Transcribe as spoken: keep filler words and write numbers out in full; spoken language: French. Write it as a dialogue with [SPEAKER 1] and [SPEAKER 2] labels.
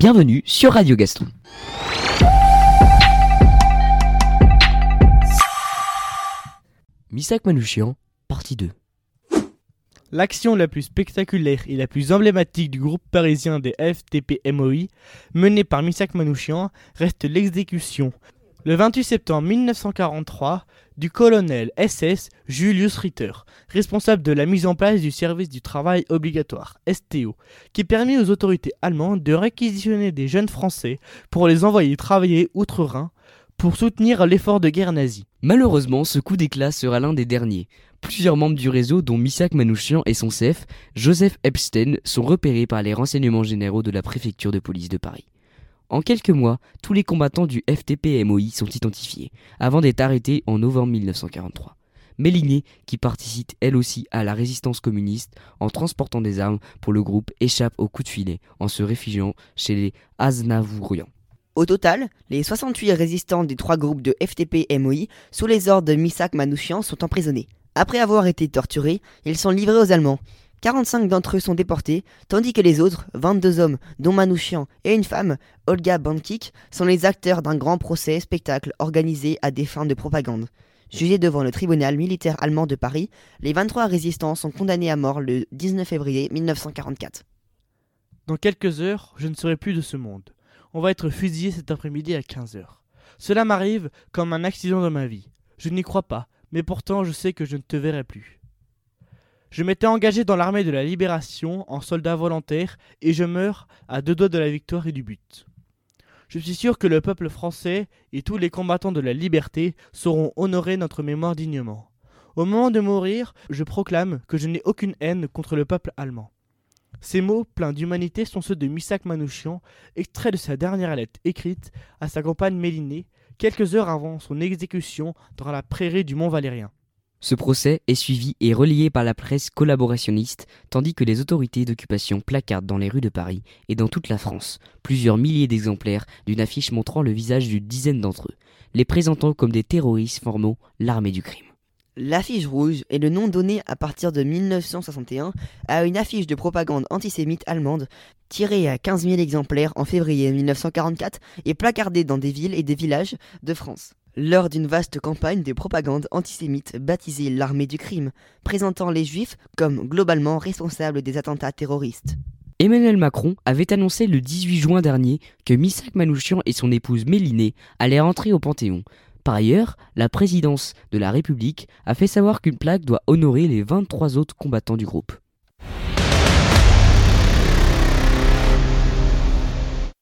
[SPEAKER 1] Bienvenue sur Radio Gaston. Missak Manouchian, partie deux.
[SPEAKER 2] L'action la plus spectaculaire et la plus emblématique du groupe parisien des F T P M O I, menée par Missak Manouchian, reste l'exécution, le vingt-huit septembre mille neuf cent quarante-trois, du colonel S S Julius Ritter, responsable de la mise en place du service du travail obligatoire, S T O, qui permit aux autorités allemandes de réquisitionner des jeunes Français pour les envoyer travailler outre-Rhin pour soutenir l'effort de guerre nazi.
[SPEAKER 1] Malheureusement, ce coup d'éclat sera l'un des derniers. Plusieurs membres du réseau, dont Missak Manouchian et son chef, Joseph Epstein, sont repérés par les renseignements généraux de la préfecture de police de Paris. En quelques mois, tous les combattants du F T P M O I sont identifiés, avant d'être arrêtés en novembre mille neuf cent quarante-trois. Méliné, qui participe elle aussi à la résistance communiste en transportant des armes pour le groupe, échappe au coup de filet en se réfugiant chez les Aznavourians.
[SPEAKER 3] Au total, les soixante-huit résistants des trois groupes de F T P M O I, sous les ordres de Missak Manouchian, sont emprisonnés. Après avoir été torturés, ils sont livrés aux Allemands. quarante-cinq d'entre eux sont déportés, tandis que les autres, vingt-deux hommes, dont Manouchian et une femme, Olga Bankik, sont les acteurs d'un grand procès spectacle organisé à des fins de propagande. Jugés devant le tribunal militaire allemand de Paris, les vingt-trois résistants sont condamnés à mort le dix-neuf février mille neuf cent quarante-quatre.
[SPEAKER 2] Dans quelques heures, je ne serai plus de ce monde. On va être fusillé cet après-midi à quinze heures. Cela m'arrive comme un accident dans ma vie. Je n'y crois pas, mais pourtant je sais que je ne te verrai plus. Je m'étais engagé dans l'armée de la libération en soldat volontaire et je meurs à deux doigts de la victoire et du but. Je suis sûr que le peuple français et tous les combattants de la liberté sauront honorer notre mémoire dignement. Au moment de mourir, je proclame que je n'ai aucune haine contre le peuple allemand. Ces mots pleins d'humanité sont ceux de Missak Manouchian, extraits de sa dernière lettre écrite à sa compagne Mélinée, quelques heures avant son exécution dans la prairie du Mont Valérien.
[SPEAKER 1] Ce procès est suivi et relayé par la presse collaborationniste, tandis que les autorités d'occupation placardent dans les rues de Paris et dans toute la France plusieurs milliers d'exemplaires d'une affiche montrant le visage d'une dizaine d'entre eux, les présentant comme des terroristes formant l'armée du crime.
[SPEAKER 3] L'affiche rouge est le nom donné à partir de mille neuf cent soixante et un à une affiche de propagande antisémite allemande tirée à quinze mille exemplaires en février mille neuf cent quarante-quatre et placardée dans des villes et des villages de France. Lors d'une vaste campagne de propagande antisémite baptisée l'armée du crime, présentant les juifs comme globalement responsables des attentats terroristes.
[SPEAKER 1] Emmanuel Macron avait annoncé le dix-huit juin dernier que Missak Manouchian et son épouse Mélinée allaient rentrer au Panthéon. Par ailleurs, la présidence de la République a fait savoir qu'une plaque doit honorer les vingt-trois autres combattants du groupe.